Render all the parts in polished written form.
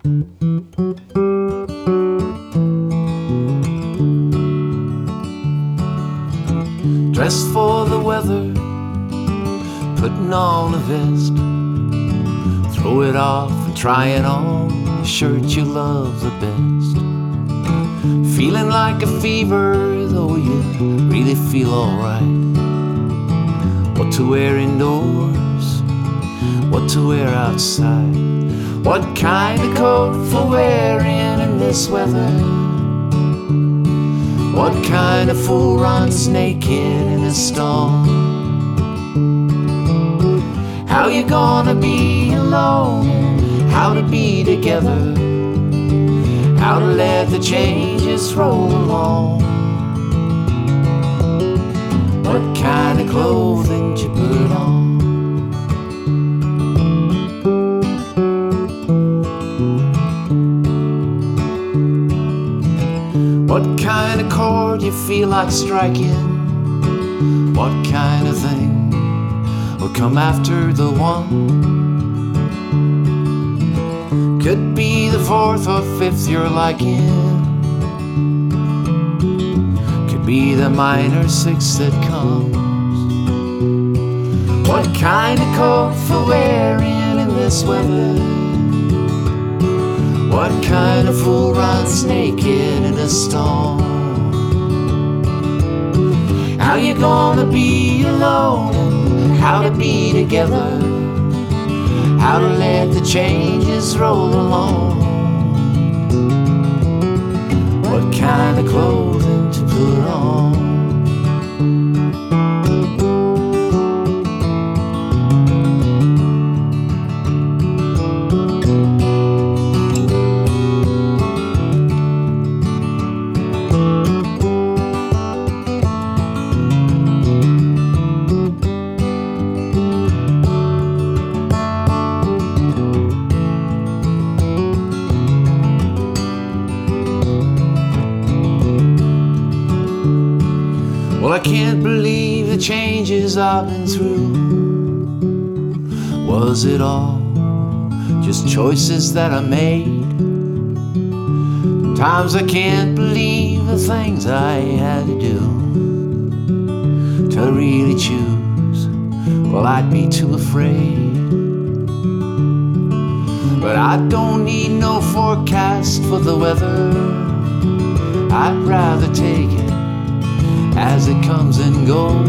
Dressed for the weather, putting on a vest. Throw it off and try it on the shirt you love the best. Feeling like a fever, though you really feel alright. What to wear indoors, what to wear outside. What kind of coat for wearing in this weather? What kind of fool runs naked in a storm? How you gonna be alone? How to be together? How to let the changes roll along? What kind of clothing you put on? What kind of chord you feel like striking? What kind of thing will come after the one? Could be the fourth or fifth you're liking. Could be the minor sixth that comes. What kind of coat for wearing in this weather? What kind of fool runs naked in a storm? How you gonna be alone? How to be together? How to let the changes roll along? What kind of clothing to put on? Well, I can't believe the changes I've been through. Was it all just choices that I made? Times I can't believe the things I had to do to really choose. Well, I'd be too afraid. But I don't need no forecast for the weather. I'd rather take it as it comes and goes.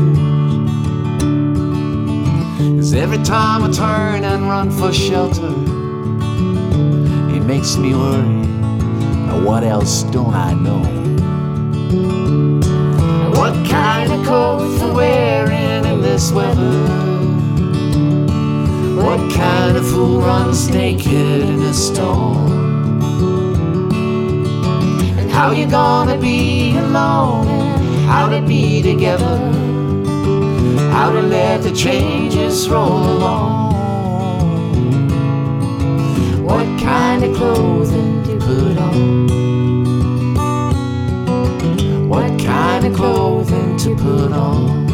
'Cause every time I turn and run for shelter, it makes me worry. Now what else don't I know? What kind of coat for wearing in this weather? What kind of fool runs naked in a storm? And how you gonna be alone? How to be together? How to let the changes roll along? What kind of clothing to put on? What kind of clothing to put on?